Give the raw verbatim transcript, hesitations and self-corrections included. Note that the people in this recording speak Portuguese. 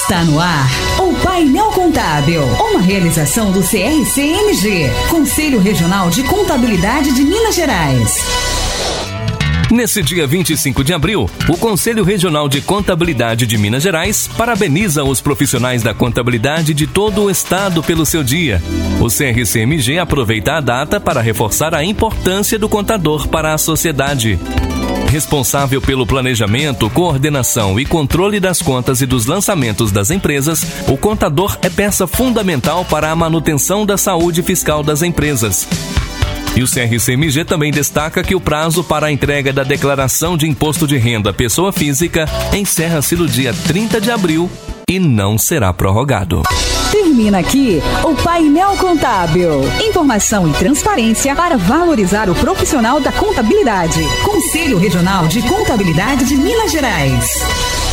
Está no ar o Painel Contábil, uma realização do C R C M G, Conselho Regional de Contabilidade de Minas Gerais. Nesse dia vinte e cinco de abril, o Conselho Regional de Contabilidade de Minas Gerais parabeniza os profissionais da contabilidade de todo o estado pelo seu dia. O C R C M G aproveita a data para reforçar a importância do contador para a sociedade. Responsável pelo planejamento, coordenação e controle das contas e dos lançamentos das empresas, o contador é peça fundamental para a manutenção da saúde fiscal das empresas. E o C R C M G também destaca que o prazo para a entrega da declaração de imposto de renda pessoa física encerra-se no dia trinta de abril e não será prorrogado. Termina aqui o Painel Contábil. Informação e transparência para valorizar o profissional da contabilidade. Conselho Regional de Contabilidade de Minas Gerais.